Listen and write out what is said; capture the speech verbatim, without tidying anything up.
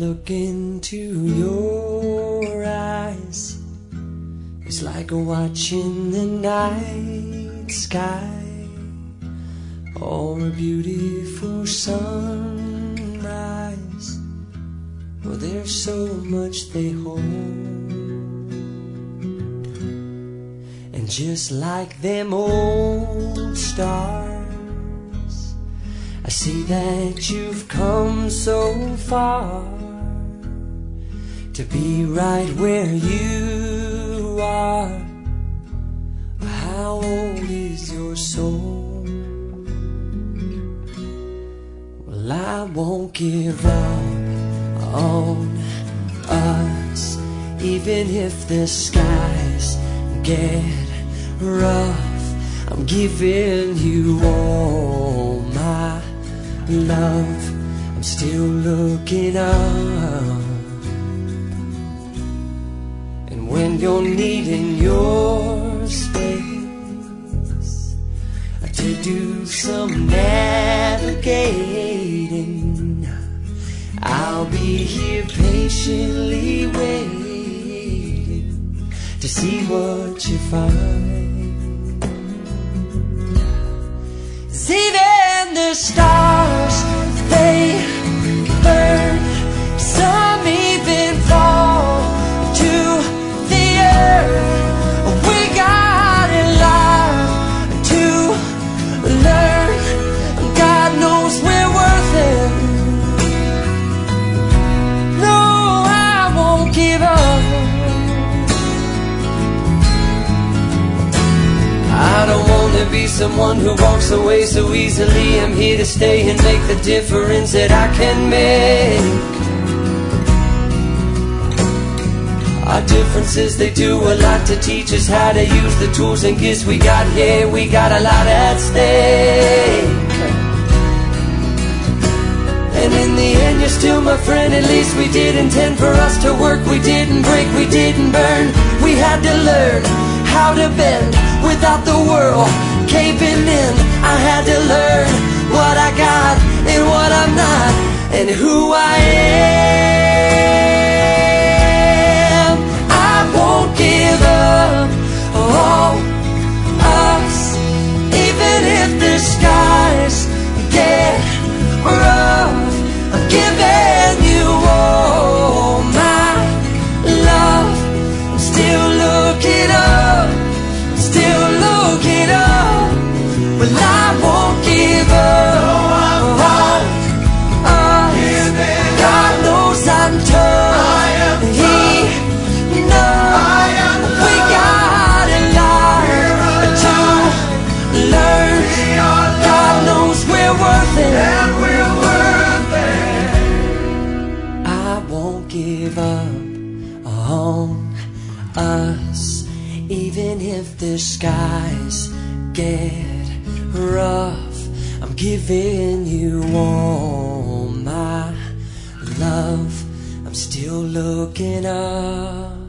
look into your eyes, it's like watching the night sky or a beautiful sunrise. Oh, there's so much they hold, and just like them old stars, I see that you've come so far to be right where you are. How old is your soul? Well, I won't give up on us, even if the skies get rough. I'm giving you all my love. I'm still looking up, and when you're needing your space to do some navigating, I'll be here patiently waiting to see what you find. 'Cause even the stars, they burn, some even fall to the earth. We got a lot to learn. God knows we're worth it. No, I won't give up. I don't want to be someone who walks away so easily. I'm here to stay and make the difference that I can make. Our differences, they do a lot to teach us how to use the tools and gifts we got here. We got a lot at stake, and in the end you're still my friend. At least we did intend for us to work. We didn't break, we didn't burn. We had to learn how to bend without the world caving in. I had to learn what I got and what I'm not, and who I am. I won't give up on us, even if the skies get rough. I'm giving you all my love. I'm still looking up, still looking up. Well, I won't give up. No, I won't. Uh, God knows I'm tough. I am he knows I am we got a lot to learn. God knows we're worth it. And we're worth it. I won't give up on us, even if the skies get rough. I'm giving you all my love. I'm still looking up.